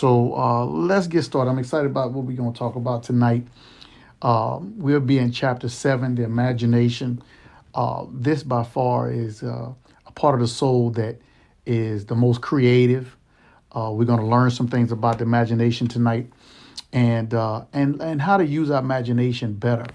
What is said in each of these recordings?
So let's get started. I'm excited about what we're going to talk about tonight. We'll be in chapter 7, the imagination. This by far is a part of the soul that is the most creative. We're going to learn some things about the imagination tonight, and how to use our imagination better.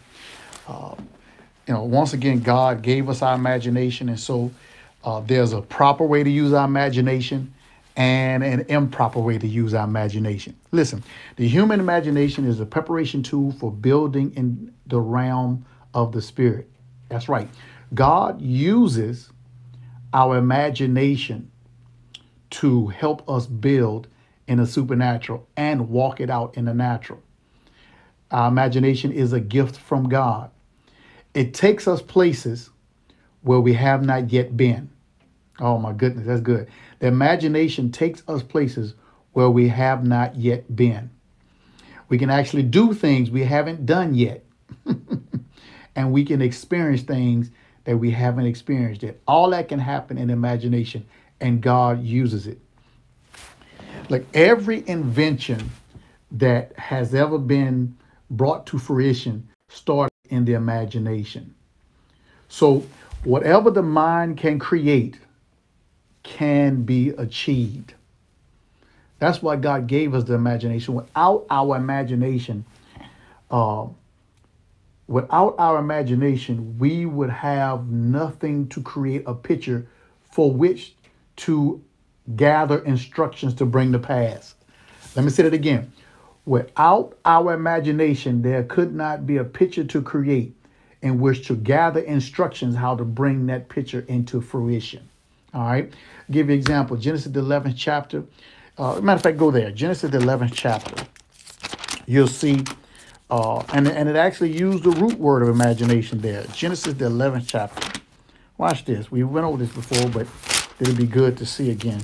Once again, God gave us our imagination, and so there's a proper way to use our imagination and an improper way to use our imagination. Listen, the human imagination is a preparation tool for building in the realm of the spirit. That's right. God uses our imagination to help us build in the supernatural and walk it out in the natural. Our imagination is a gift from God. It takes us places where we have not yet been. Oh my goodness, that's good. The imagination takes us places where we have not yet been. We can actually do things we haven't done yet. And we can experience things that we haven't experienced yet. All that can happen in imagination, and God uses it. Like every invention that has ever been brought to fruition started in the imagination. So whatever the mind can create can be achieved. That's why God gave us the imagination. Uh, without our imagination, we would have nothing to create a picture for which to gather instructions to bring to pass. Let me say that again. Without our imagination, there could not be a picture to create in which to gather instructions how to bring that picture into fruition. All right. I'll give you an example. Genesis the 11th chapter. Matter of fact, go there. Genesis the 11th chapter. You'll see, and it actually used the root word of imagination there. Genesis the 11th chapter. Watch this. We went over this before, but it'll be good to see again.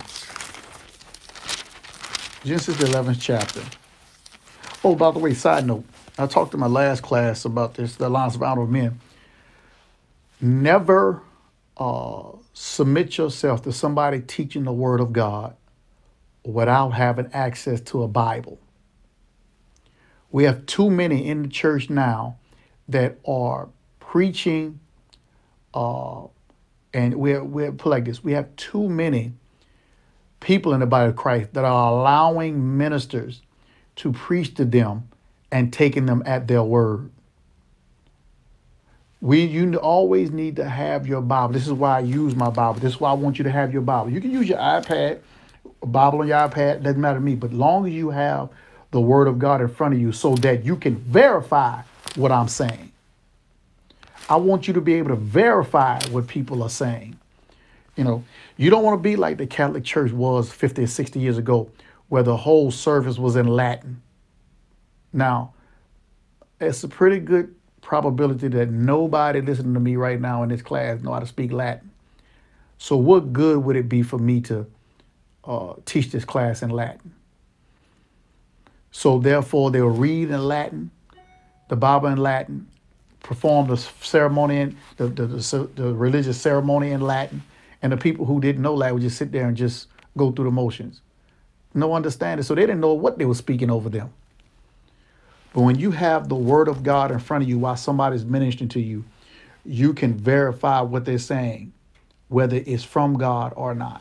Genesis the 11th chapter. Oh, by the way, side note, I talked to my last class about this, the alliance of honorable men. Never submit yourself to somebody teaching the word of God without having access to a Bible. We have too many in the church now that are preaching, and we're put like this. We have too many people in the body of Christ that are allowing ministers to preach to them and taking them at their word. You always need to have your Bible. This is why I use my Bible. This is why I want you to have your Bible. You can use your iPad, a Bible on your iPad, doesn't matter to me. But long as you have the Word of God in front of you so that you can verify what I'm saying. I want you to be able to verify what people are saying. You don't want to be like the Catholic Church was 50 or 60 years ago, where the whole service was in Latin. Now, it's a pretty good probability that nobody listening to me right now in this class know how to speak Latin. So what good would it be for me to teach this class in Latin? So therefore, they'll read in Latin, the Bible in Latin, perform the ceremony, the religious ceremony in Latin, and the people who didn't know Latin would just sit there and just go through the motions. No understanding. So they didn't know what they were speaking over them. But when you have the word of God in front of you while somebody's ministering to you, you can verify what they're saying, whether it's from God or not.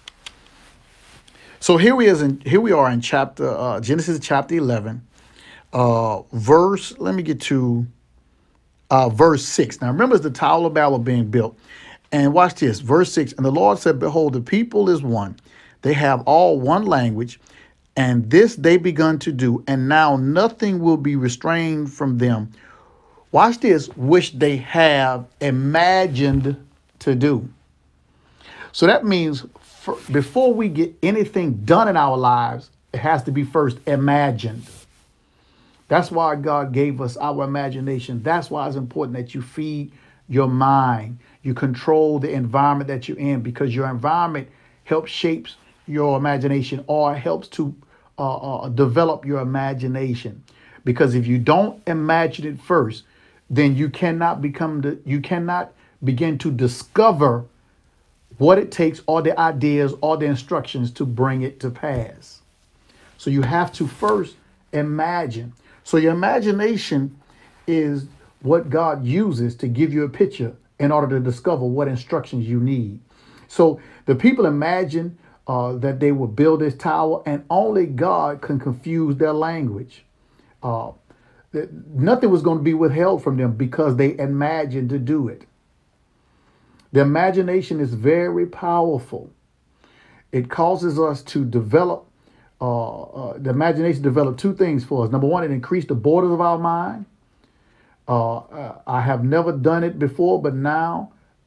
So here we are in chapter Genesis chapter 11, verse. Let me get to verse 6. Now remember, it's the Tower of Babel being built, and watch this, verse 6. And the Lord said, "Behold, the people is one; they have all one language." And this they begun to do, and now nothing will be restrained from them. Watch this, which they have imagined to do. So that means before we get anything done in our lives, it has to be first imagined. That's why God gave us our imagination. That's why it's important that you feed your mind. You control the environment that you're in, because your environment helps shapes your imagination, or helps to develop your imagination. Because if you don't imagine it first, then you cannot begin to discover what it takes, or the ideas, or the instructions to bring it to pass. So you have to first imagine. So your imagination is what God uses to give you a picture in order to discover what instructions you need. So the people imagine that they will build this tower, and only God can confuse their language. Uh, Nothing was going to be withheld from them because they imagined to do it. The imagination is very powerful. It causes us to develop, the imagination develop two things for us. Number one, it increased the borders of our mind. I have never done it before, but now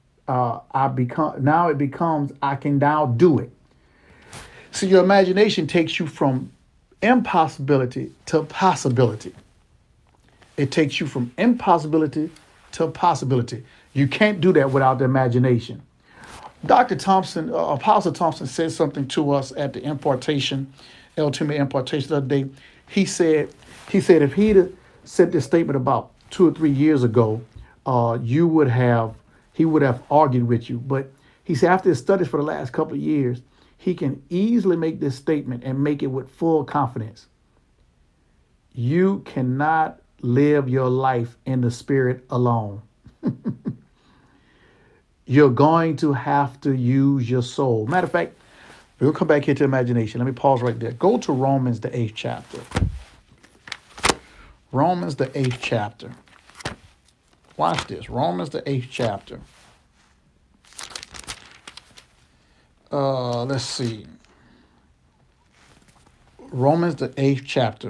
it becomes I can now do it. So your imagination takes you from impossibility to possibility. It takes you from impossibility to possibility. You can't do that without the imagination. Dr. Thompson, Apostle Thompson said something to us at the impartation, ultimate impartation the other day. He said if he'd have said this statement about 2 or 3 years ago, he would have argued with you. But he said after his studies for the last couple of years, he can easily make this statement and make it with full confidence. You cannot live your life in the spirit alone. You're going to have to use your soul. Matter of fact, we'll come back here to imagination. Let me pause right there. Go to Romans, the 8th chapter. Romans, the 8th chapter. Watch this. Romans, the 8th chapter. Let's see. Romans, the 8th chapter.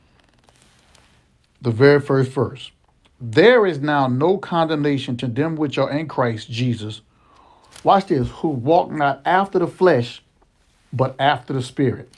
The very first verse. There is now no condemnation to them which are in Christ Jesus. Watch this. Who walk not after the flesh, but after the Spirit.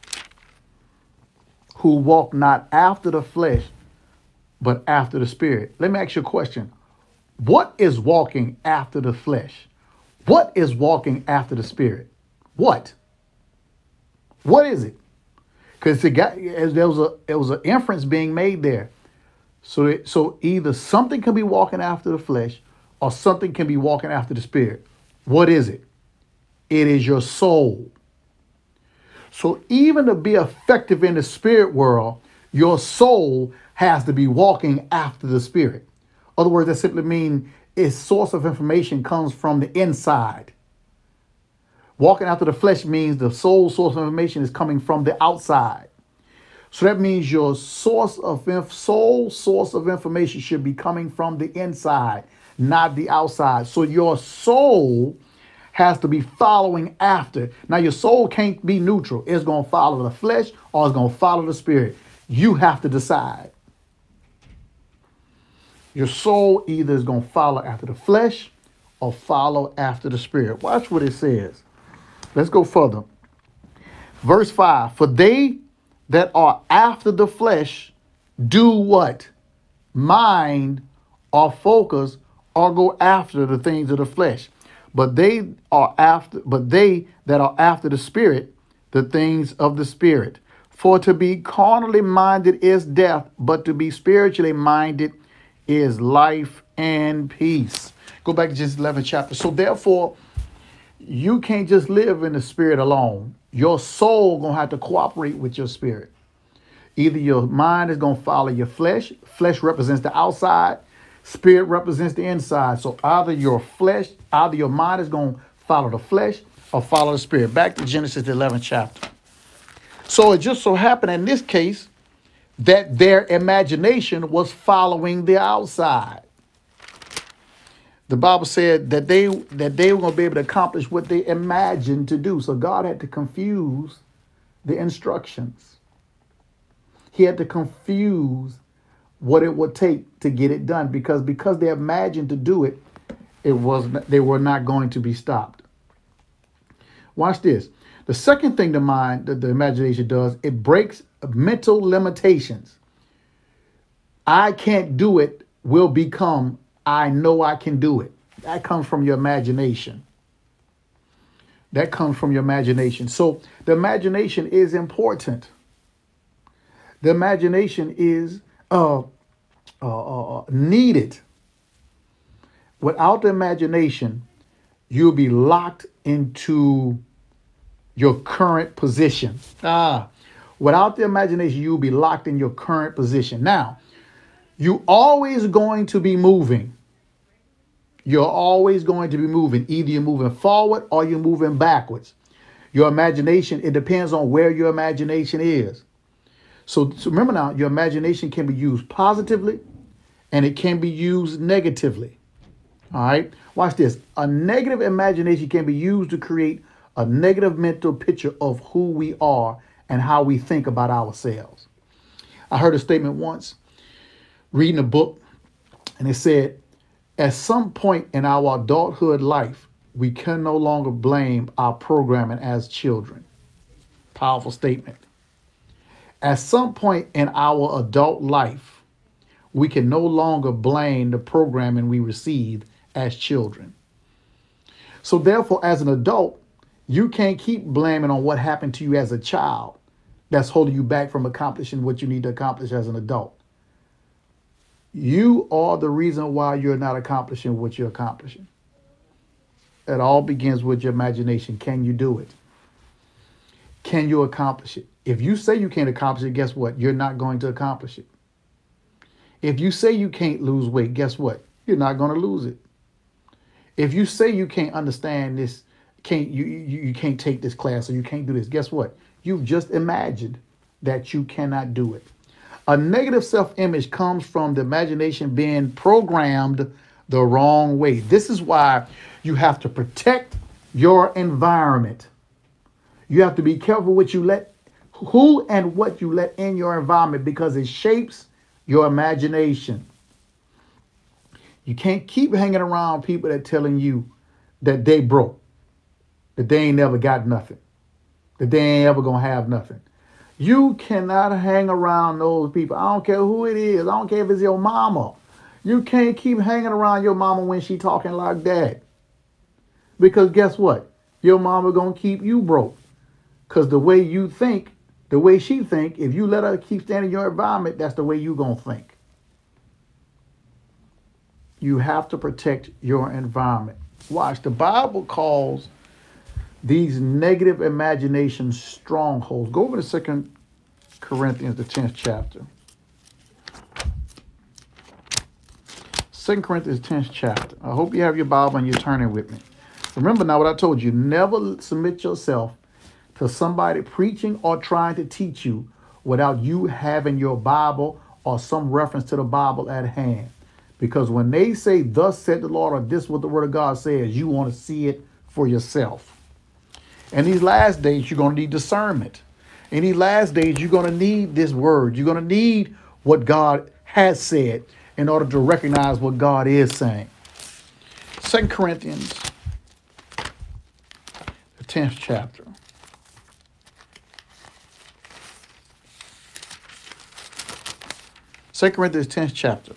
Who walk not after the flesh, but after the Spirit. Let me ask you a question. What is walking after the flesh? What is walking after the Spirit? What? What is it? Because there was an inference being made there. So either something can be walking after the flesh or something can be walking after the Spirit. What is it? It is your soul. So even to be effective in the spirit world, your soul has to be walking after the Spirit. In other words, that simply means its source of information comes from the inside. Walking after the flesh means the soul source of information is coming from the outside. So that means your soul source of information should be coming from the inside, not the outside. So your soul has to be following after. Now your soul can't be neutral. It's going to follow the flesh or it's going to follow the Spirit. You have to decide. Your soul either is going to follow after the flesh or follow after the Spirit. Watch what it says. Let's go further. Verse 5. For they that are after the flesh do what? Mind or focus or go after the things of the flesh. But they that are after the Spirit, the things of the Spirit. For to be carnally minded is death, but to be spiritually minded is life and peace. Go back to Genesis 11th chapter. So therefore, you can't just live in the Spirit alone. Your soul going to have to cooperate with your spirit. Either your mind is going to follow your flesh. Flesh represents the outside. Spirit represents the inside. So either your mind is going to follow the flesh or follow the Spirit. Back to Genesis 11th chapter. So it just so happened in this case that their imagination was following the outside. The Bible said that they were going to be able to accomplish what they imagined to do. So God had to confuse the instructions. He had to confuse what it would take to get it done because they imagined to do it, they were not going to be stopped. Watch this. The second thing the imagination does, it breaks mental limitations. I can't do it will become I know I can do it. That comes from your imagination. So the imagination is important. The imagination is needed. Without the imagination, you'll be locked into your current position. Without the imagination, you'll be locked in your current position. Now, you always going to be moving. You're always going to be moving. Either you're moving forward or you're moving backwards. Your imagination, it depends on where your imagination is. So remember now, your imagination can be used positively and it can be used negatively. All right. Watch this. A negative imagination can be used to create a negative mental picture of who we are and how we think about ourselves. I heard a statement once reading a book, and it said, at some point in our adulthood life, we can no longer blame our programming as children. Powerful statement. At some point in our adult life, we can no longer blame the programming we received as children. So therefore, as an adult, you can't keep blaming on what happened to you as a child that's holding you back from accomplishing what you need to accomplish as an adult. You are the reason why you're not accomplishing what you're accomplishing. It all begins with your imagination. Can you do it? Can you accomplish it? If you say you can't accomplish it, guess what? You're not going to accomplish it. If you say you can't lose weight, guess what? You're not going to lose it. If you say you can't understand this, you can't take this class or you can't do this, guess what? You've just imagined that you cannot do it. A negative self-image comes from the imagination being programmed the wrong way. This is why you have to protect your environment. You have to be careful what you let, who and what you let in your environment, because it shapes your imagination. You can't keep hanging around people that telling you that they broke, that they ain't never got nothing, that they ain't ever gonna have nothing. You cannot hang around those people. I don't care who it is. I don't care if it's your mama. You can't keep hanging around your mama when she talking like that. Because guess what? Your mama gonna keep you broke. Because the way you think, the way she think, if you let her keep staying in your environment, that's the way you gonna think. You have to protect your environment. Watch, the Bible calls these negative imaginations strongholds. Go over to 2 Corinthians, the 10th chapter. 2 Corinthians, 10th chapter. I hope you have your Bible and you're turning with me. Remember now what I told you. Never submit yourself to somebody preaching or trying to teach you without you having your Bible or some reference to the Bible at hand. Because when they say, thus said the Lord, or this is what the word of God says, you want to see it for yourself. In these last days, you're going to need discernment. In these last days, you're going to need this word. You're going to need what God has said in order to recognize what God is saying. 2 Corinthians, the 10th chapter. Second Corinthians 10th chapter.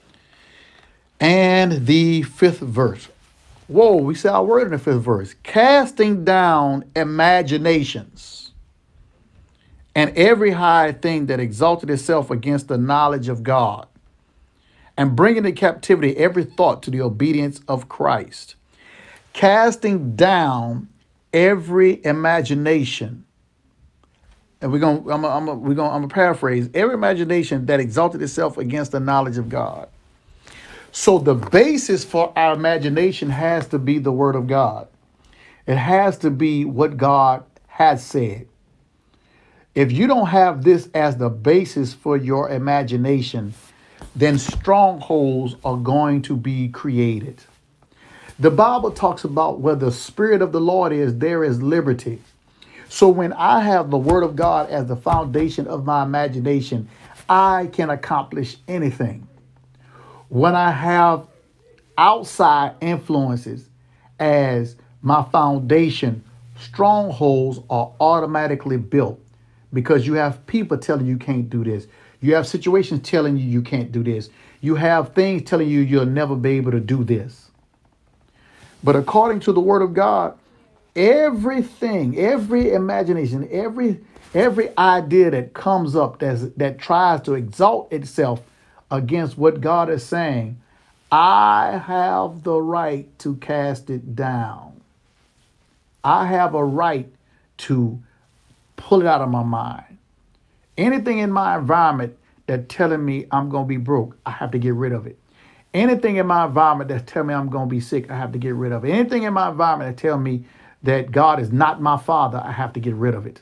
And the 5th verse. Whoa, we say our word in the 5th verse. Casting down imaginations and every high thing that exalted itself against the knowledge of God, and bringing into captivity every thought to the obedience of Christ. Casting down every imagination. And I'm gonna paraphrase, every imagination that exalted itself against the knowledge of God. So the basis for our imagination has to be the word of God. It has to be what God has said. If you don't have this as the basis for your imagination, then strongholds are going to be created. The Bible talks about where the Spirit of the Lord is, there is liberty. So when I have the word of God as the foundation of my imagination, I can accomplish anything. When I have outside influences as my foundation, strongholds are automatically built because you have people telling you can't do this. You have situations telling you can't do this. You have things telling you you'll never be able to do this. But according to the word of God, everything, every imagination, every idea that comes up that tries to exalt itself against what God is saying, I have the right to cast it down. I have a right to pull it out of my mind. Anything in my environment that telling me I'm going to be broke, I have to get rid of it. Anything in my environment that tell me I'm going to be sick, I have to get rid of it. Anything in my environment that tell me that God is not my father, I have to get rid of it.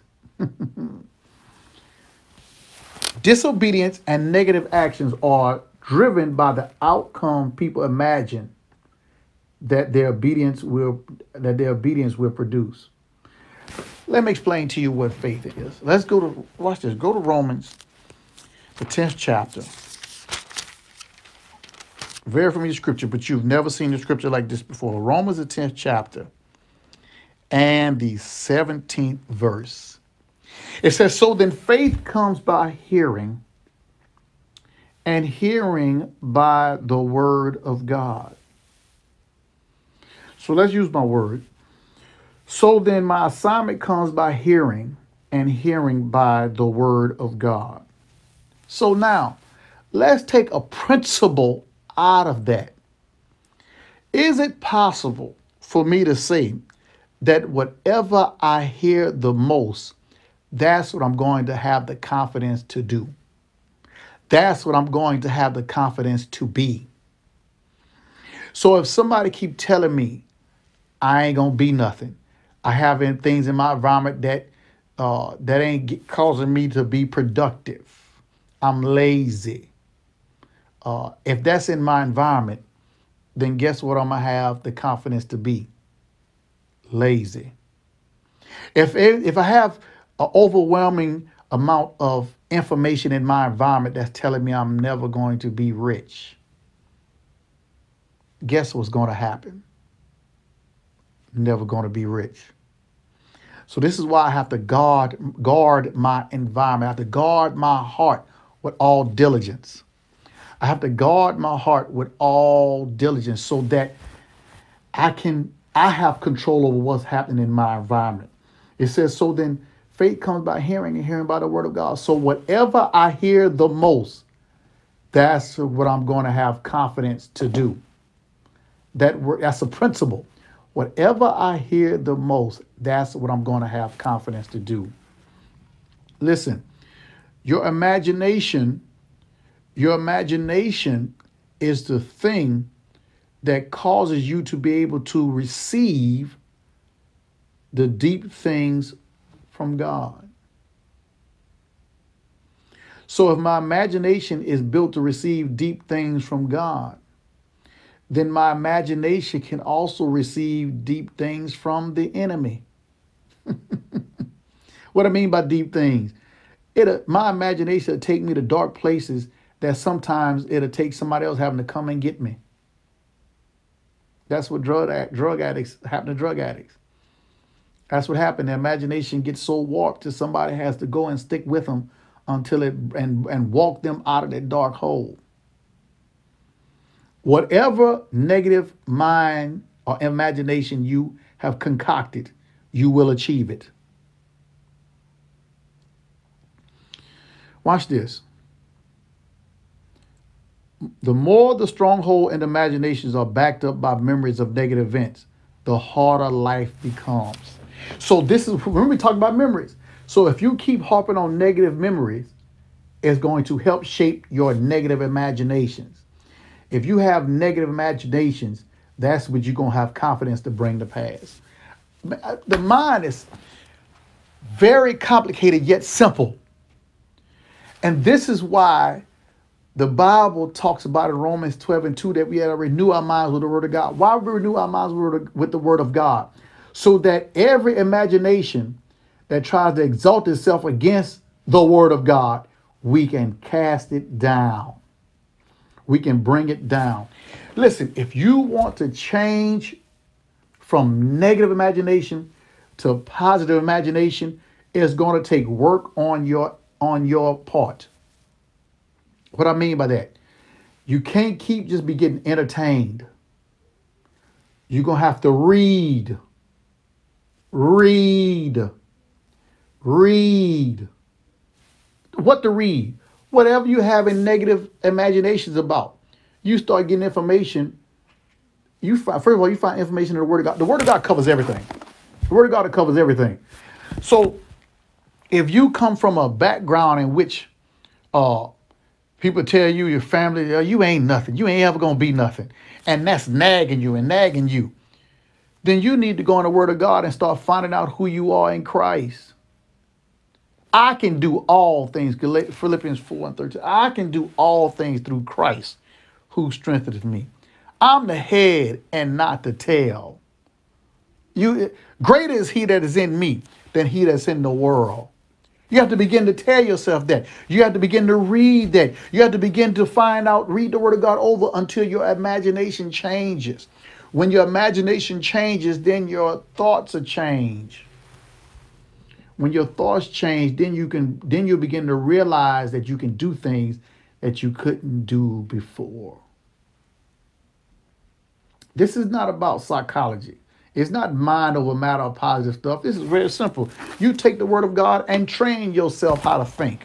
Disobedience and negative actions are driven by the outcome people imagine that their obedience will produce. Let me explain to you what faith is. Let's go to watch this. Go to Romans, the 10th chapter. Very familiar scripture, but you've never seen a scripture like this before. Romans, the 10th chapter, and the 17th verse. It says, so then faith comes by hearing, and hearing by the word of God. So let's use my word. So then my assignment comes by hearing, and hearing by the word of God. So now, let's take a principle out of that. Is it possible for me to say that whatever I hear the most, that's what I'm going to have the confidence to do? That's what I'm going to have the confidence to be. So if somebody keep telling me I ain't gonna be nothing, I have things in my environment that ain't causing me to be productive, I'm lazy. If that's in my environment, then guess what I'm gonna have the confidence to be? Lazy. If I have an overwhelming amount of information in my environment that's telling me I'm never going to be rich, guess what's going to happen? Never going to be rich. So this is why I have to guard my environment. I have to guard my heart with all diligence. I have to guard my heart with all diligence so that I have control over what's happening in my environment. It says, so then faith comes by hearing, and hearing by the word of God. So whatever I hear the most, that's what I'm going to have confidence to do. That's a principle. Whatever I hear the most, that's what I'm going to have confidence to do. Listen, your imagination is the thing that causes you to be able to receive the deep things from God. So if my imagination is built to receive deep things from God, then my imagination can also receive deep things from the enemy. What I mean by deep things, my imagination will take me to dark places that sometimes it'll take somebody else having to come and get me. That's what drug addicts happen to drug addicts. That's what happened. The imagination gets so warped that somebody has to go and stick with them until and walk them out of that dark hole. Whatever negative mind or imagination you have concocted, you will achieve it. Watch this. The more the stronghold and imaginations are backed up by memories of negative events, the harder life becomes. So this is when we talk about memories. So if you keep harping on negative memories, it's going to help shape your negative imaginations. If you have negative imaginations, that's what you're going to have confidence to bring to pass. The mind is very complicated yet simple. And this is why the Bible talks about in Romans 12:2 that we had to renew our minds with the word of God. Why we renew our minds with the word of God? So that every imagination that tries to exalt itself against the word of God, we can cast it down. We can bring it down. Listen, if you want to change from negative imagination to positive imagination, it's going to take work on your part. What I mean by that, you can't keep just be getting entertained. You're going to have to read. What to read? Whatever you have in negative imaginations about. You start getting information. First of all, you find information in the Word of God. The Word of God covers everything. The Word of God covers everything. So If you come from a background in which uh, people tell you, your family, you ain't nothing, you ain't ever gonna be nothing, and that's nagging you and nagging you, then you need to go in the Word of God and start finding out who you are in Christ. I can do all things, Philippians 4 and 13. I can do all things through Christ who strengtheneth me. I'm the head and not the tail. Greater is he that is in me than he that's in the world. You have to begin to tell yourself that. You have to begin to read that. You have to begin to find out, read the Word of God over until your imagination changes. When your imagination changes, then your thoughts will change. When your thoughts change, then you begin to realize that you can do things that you couldn't do before. This is not about psychology. It's not mind over matter or positive stuff. This is very simple. You take the Word of God and train yourself how to think.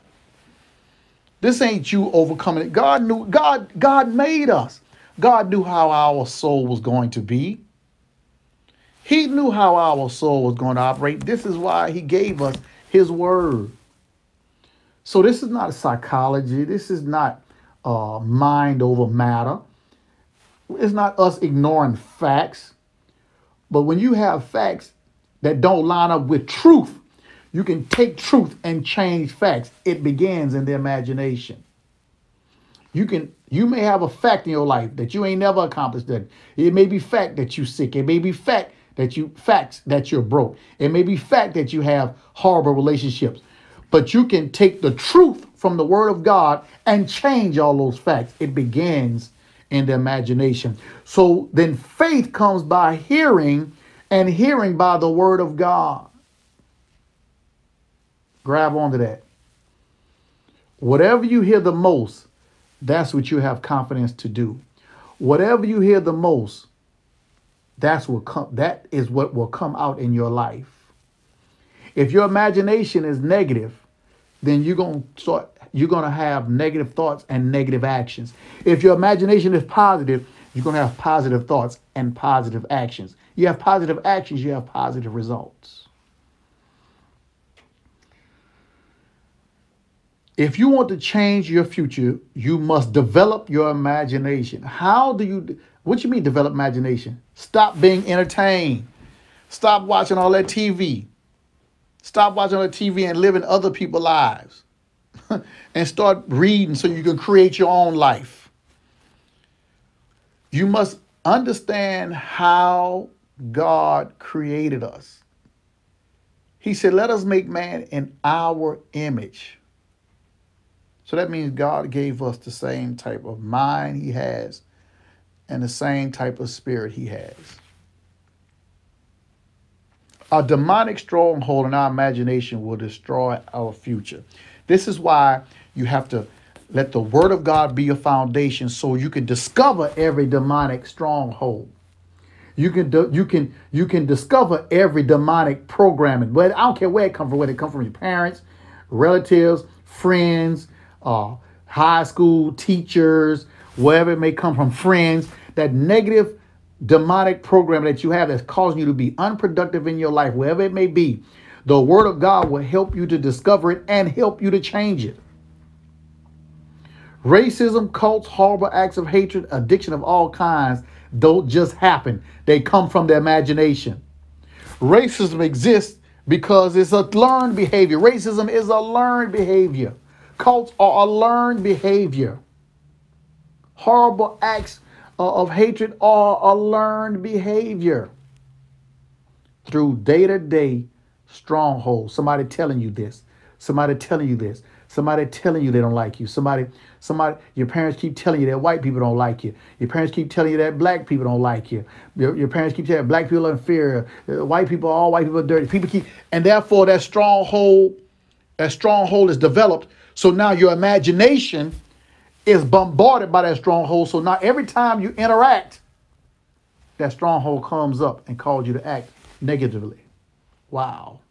This ain't you overcoming it. God made us. God knew how our soul was going to be. He knew how our soul was going to operate. This is why he gave us his word. So this is not psychology. This is not mind over matter. It's not us ignoring facts. But when you have facts that don't line up with truth, you can take truth and change facts. It begins in the imagination. You may have a fact in your life that you ain't never accomplished that. It may be fact that you sick. It may be facts that you're broke. It may be fact that you have horrible relationships. But you can take the truth from the Word of God and change all those facts. It begins in the imagination. So then faith comes by hearing, and hearing by the Word of God. Grab onto that. Whatever you hear the most, that's what you have confidence to do. Whatever you hear the most, that is what will come out in your life. If your imagination is negative, then you're going to have negative thoughts and negative actions. If your imagination is positive, you're going to have positive thoughts and positive actions. You have positive actions, you have positive results. If you want to change your future, you must develop your imagination. What you mean develop imagination? Stop being entertained. Stop watching all that TV. Stop watching all that TV and living other people's lives. And start reading so you can create your own life. You must understand how God created us. He said, let us make man in our image. So that means God gave us the same type of mind he has and the same type of spirit he has. A demonic stronghold in our imagination will destroy our future. This is why you have to let the Word of God be your foundation so you can discover every demonic stronghold. You can discover every demonic programming. But I don't care where it comes from, whether it comes from your parents, relatives, friends, high school teachers, wherever it may come from, friends, that negative demonic program that you have that's causing you to be unproductive in your life, wherever it may be, the Word of God will help you to discover it and help you to change it. Racism, cults, horrible acts of hatred, addiction of all kinds don't just happen. They come from the imagination. Racism exists because it's a learned behavior. Racism is a learned behavior. Cults are a learned behavior. Horrible acts of hatred are a learned behavior. Through day-to-day strongholds. Somebody telling you this. Somebody telling you this. Somebody telling you they don't like you. Somebody, your parents keep telling you that white people don't like you. Your parents keep telling you that black people don't like you. Your parents keep telling you black people are inferior. All white people are dirty. And therefore that stronghold is developed. So now your imagination is bombarded by that stronghold. So now every time you interact, that stronghold comes up and calls you to act negatively. Wow.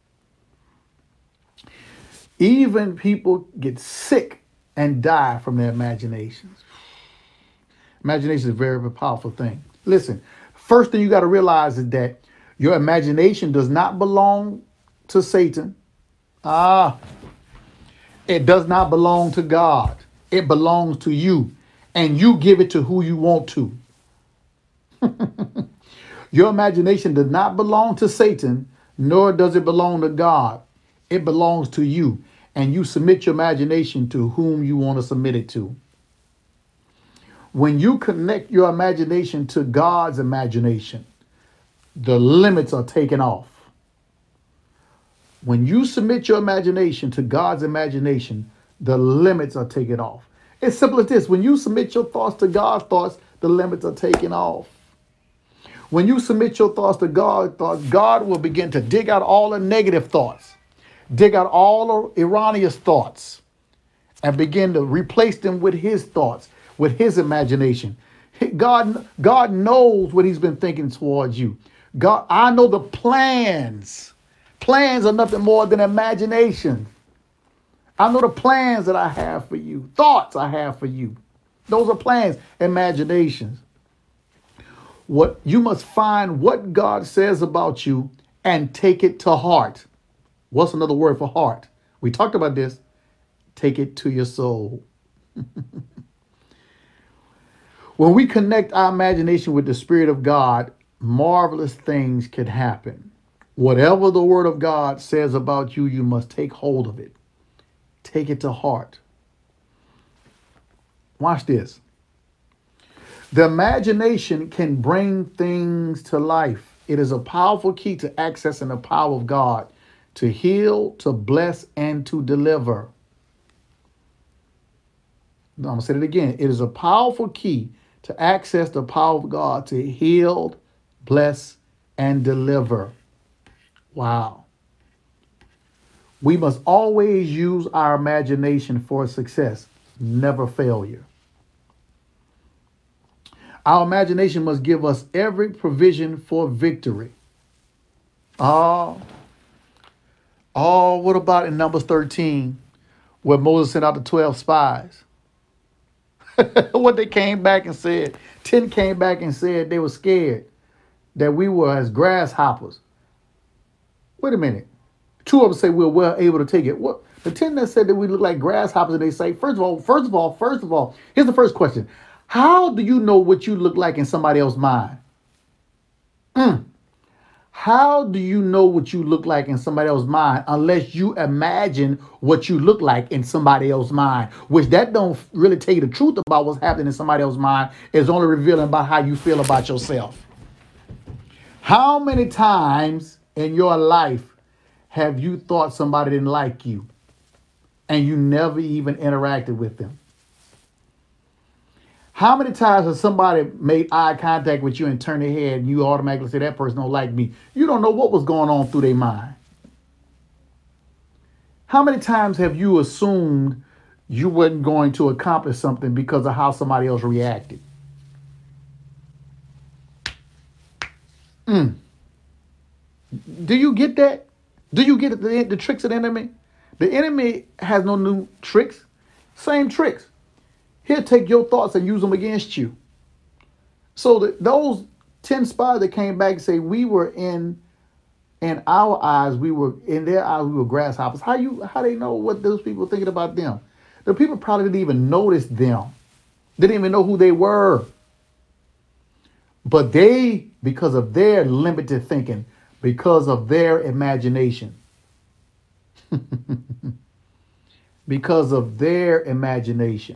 Even people get sick and die from their imaginations. Imagination is a very, very powerful thing. Listen, first thing you got to realize is that your imagination does not belong to Satan. Ah, it does not belong to God. It belongs to you. And you give it to who you want to. Your imagination does not belong to Satan, nor does it belong to God. It belongs to you. And you submit your imagination to whom you want to submit it to. When you connect your imagination to God's imagination, the limits are taken off. When you submit your imagination to God's imagination, the limits are taken off. It's simple as this. When you submit your thoughts to God's thoughts, the limits are taken off. When you submit your thoughts to God's thoughts, God will begin to dig out all the negative thoughts, dig out all the erroneous thoughts, and begin to replace them with his thoughts, with his imagination. God knows what he's been thinking towards you. God, I know the plans. Plans are nothing more than imagination. I know the plans that I have for you, thoughts I have for you. Those are plans, imaginations. What you must find what God says about you and take it to heart. What's another word for heart? We talked about this. Take it to your soul. When we connect our imagination with the Spirit of God, marvelous things can happen. Whatever the Word of God says about you, you must take hold of it. Take it to heart. Watch this. The imagination can bring things to life. It is a powerful key to accessing the power of God to heal, to bless, and to deliver. I'm going to say it again. It is a powerful key to access the power of God to heal, bless, and deliver. Wow. We must always use our imagination for success, never failure. Our imagination must give us every provision for victory. What about in Numbers 13, where Moses sent out the 12 spies? What they came back and said, 10 came back and said they were scared that we were as grasshoppers. Wait a minute. 2 of them say we're well able to take it. What the 10 that said that we look like grasshoppers, and they say, first of all, here's the first question. How do you know what you look like in somebody else's mind? How do you know what you look like in somebody else's mind unless you imagine what you look like in somebody else's mind, which that don't really tell you the truth about what's happening in somebody else's mind. Is only revealing about how you feel about yourself. How many times in your life have you thought somebody didn't like you and you never even interacted with them? How many times has somebody made eye contact with you and turned their head and you automatically say that person don't like me? You don't know what was going on through their mind. How many times have you assumed you wasn't going to accomplish something because of how somebody else reacted? Do you get that? Do you get the tricks of the enemy? The enemy has no new tricks. Same tricks. He'll take your thoughts and use them against you. So those 10 spies that came back and say we were in our eyes, we were in their eyes, we were grasshoppers. How they know what those people were thinking about them? The people probably didn't even notice them. They didn't even know who they were. But they, because of their limited thinking, because of their imagination, because of their imagination,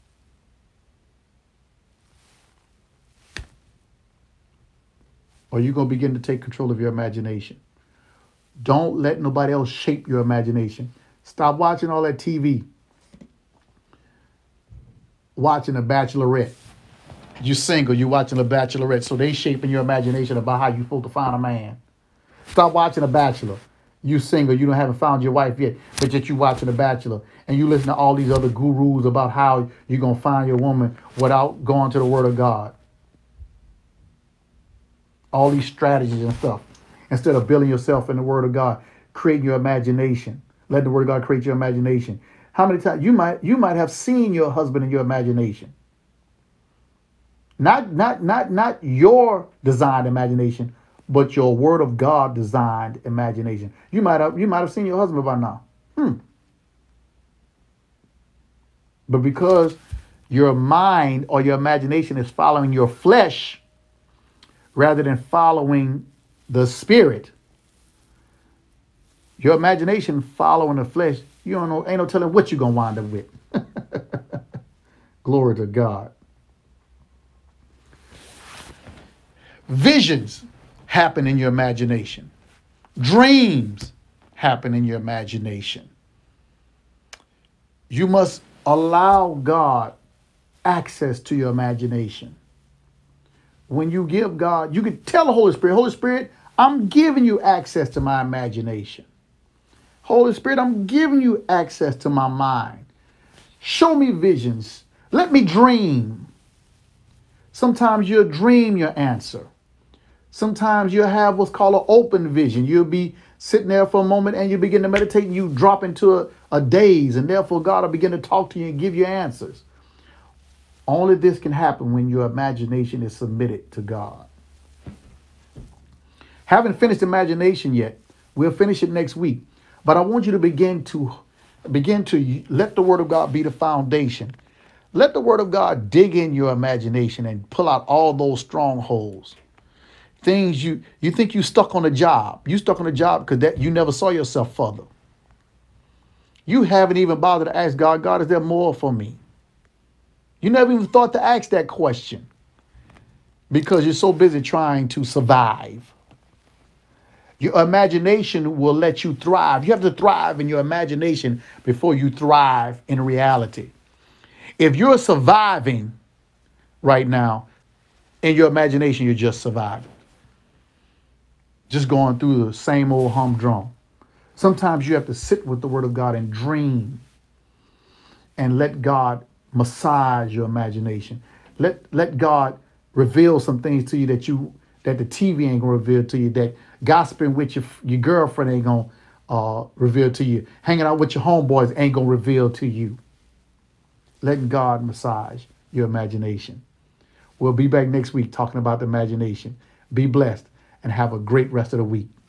are you going to begin to take control of your imagination? Don't let nobody else shape your imagination. Stop watching all that TV. Watching The Bachelorette. You single, you watching The Bachelorette, so they shaping your imagination about how you supposed to find a man. Stop watching The Bachelor. You single, you haven't found your wife yet, but yet you watching The Bachelor, and you listen to all these other gurus about how you're gonna find your woman without going to the Word of God. All these strategies and stuff. Instead of building yourself in the Word of God, creating your imagination. Let the Word of God create your imagination. How many times you might have seen your husband in your imagination? Not your designed imagination, but your Word of God designed imagination. You might have seen your husband by now. But because your mind or your imagination is following your flesh rather than following the spirit, your imagination following the flesh, you don't know, ain't no telling what you're going to wind up with. Glory to God. Visions happen in your imagination. Dreams happen in your imagination. You must allow God access to your imagination. When you give God, you can tell the Holy Spirit, I'm giving you access to my imagination. Holy Spirit, I'm giving you access to my mind. Show me visions. Let me dream. Sometimes you'll dream your answer. Sometimes you'll have what's called an open vision. You'll be sitting there for a moment and you begin to meditate and you drop into a daze, and therefore God will begin to talk to you and give you answers. Only this can happen when your imagination is submitted to God. Haven't finished imagination yet. We'll finish it next week. But I want you to begin to let the Word of God be the foundation. Let the Word of God dig in your imagination and pull out all those strongholds. Things you think you stuck on a job. You stuck on a job because that you never saw yourself further. You haven't even bothered to ask God, God, is there more for me? You never even thought to ask that question because you're so busy trying to survive. Your imagination will let you thrive. You have to thrive in your imagination before you thrive in reality. If you're surviving right now in your imagination, you're just surviving. Just going through the same old humdrum. Sometimes you have to sit with the Word of God and dream and let God massage your imagination. Let God reveal some things to you that the TV ain't gonna reveal to you, that gossiping with your girlfriend ain't gonna reveal to you. Hanging out with your homeboys ain't gonna reveal to you. Let God massage your imagination. We'll be back next week talking about the imagination. Be blessed and have a great rest of the week.